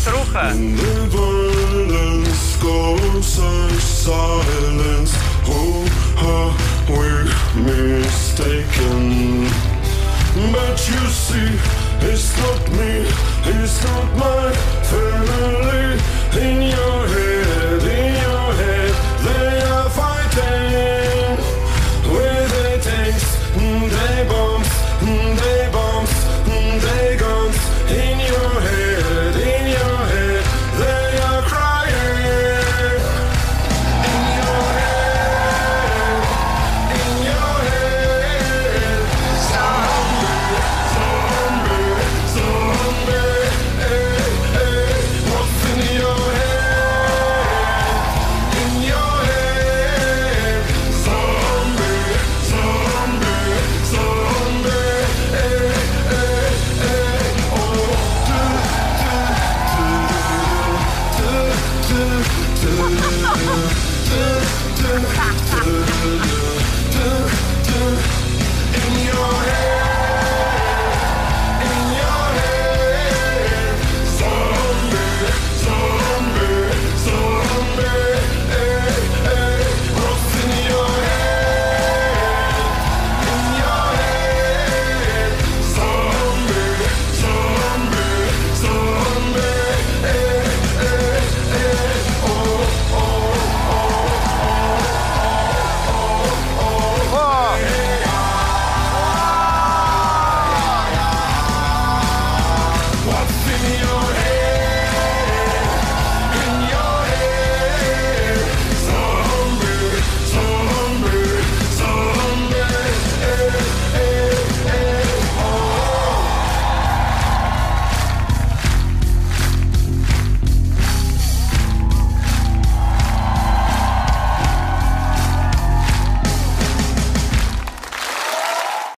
Matrucha. The violence goes silence. Who are we mistaken? But you see, it's not me, it's not my family. In your head, they are fighting with their tanks, they bombs, they guns. In your head, they are crying. In your head, zombie, what's in your head? In your head, zombie, oh.